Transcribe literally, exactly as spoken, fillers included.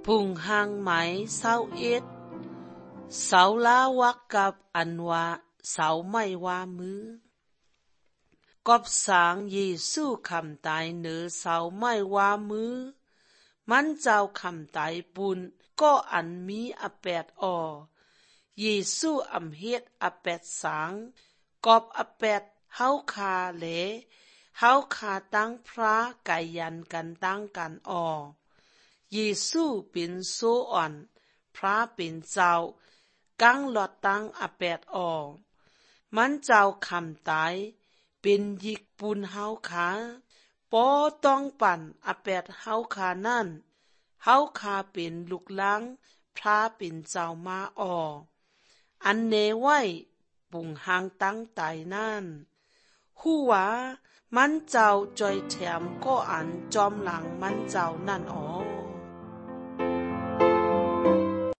พุงหางไหมเศร้าเอ็ดเสาลาวักกับอันว่าเสาไม่ว่ามือกอบสางเยซูคำตายเนือเสาไม่ว่ามือมันเจ้าคำตายปุนก็อันมีอแปดออเยซูอำเฮ็ดอแปดสางกอบอแปดเฮาคาเหลเฮาคาตั้งพระกายันกันตั้งกันออเยซูเป็นโซอ่อนพระเป็นเจ้ากังหลอดตั้งอแปดออมันเจ้าคำตายเป็นยิกปุนเฮาคาปอต้องปั่นอแปดเฮาคานั่นเฮาคาเป็นลูกล้างพระเป็นเจ้ามาอออันเนไว้ปุงหางตั้งตายนั่นฮู้ว่ามันเจ้าจอยแถมก็อันจอมหลังมันเจ้านั่นอ๋อ